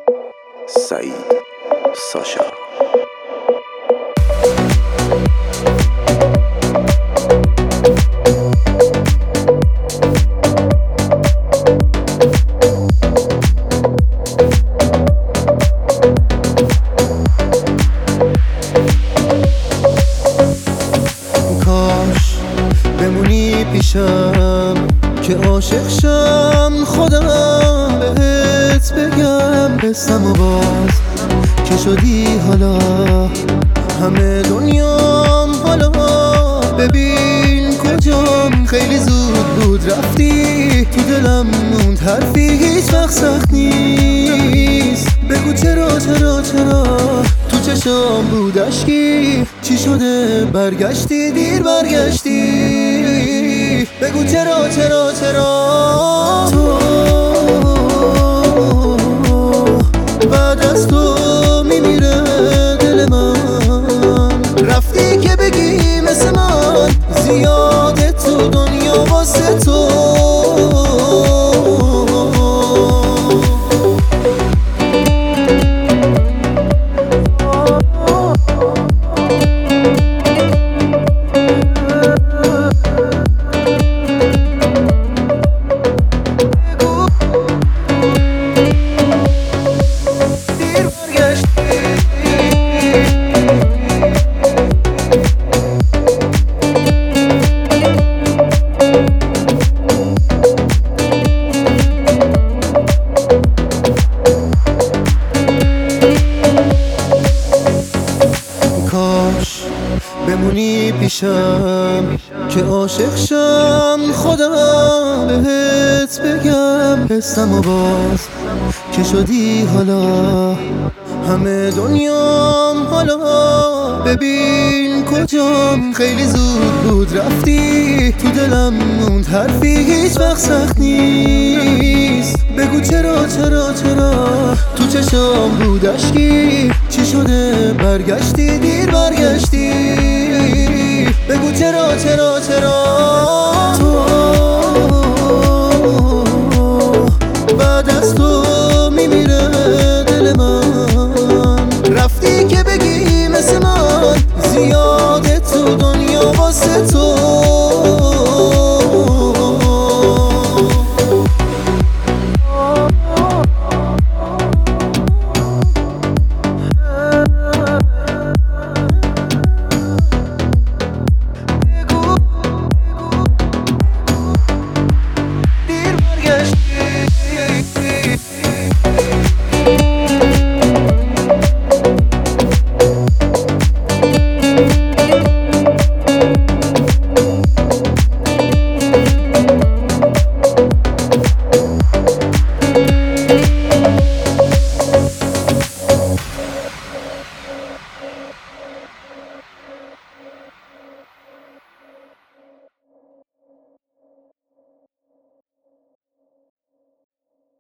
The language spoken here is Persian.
سعید ساشا. کاش بمونی پیشم که عاشق شم، خودم بهت بگم قصم و باز که شدی حالا همه دنیام. حالا ببین کجام، خیلی زود بود رفتی، تو دلم موند حرفی هیچ وقت سخت نیست. بگو چرا چرا چرا تو چشام بود اشکی، چی شده برگشتی دیر برگشتی. بگو چرا چرا چرا تو بعد از تو میمیره دل من، رفتی که بگی مثل من زیاده تو دنیا واسه تو. کاش بمونی پیشم که عاشق شم، خودم بهت بگم قصم و باز که شدی حالا همه دنیام. حالا ببین کجام، خیلی زود بود رفتی، تو دلم موند حرفی هیچ وقت سخت نیست. بگو چرا چرا چرا تو چشام بود اشکی، چی شده برگشتی دیر برگشتی. بگو چرا چرا چرا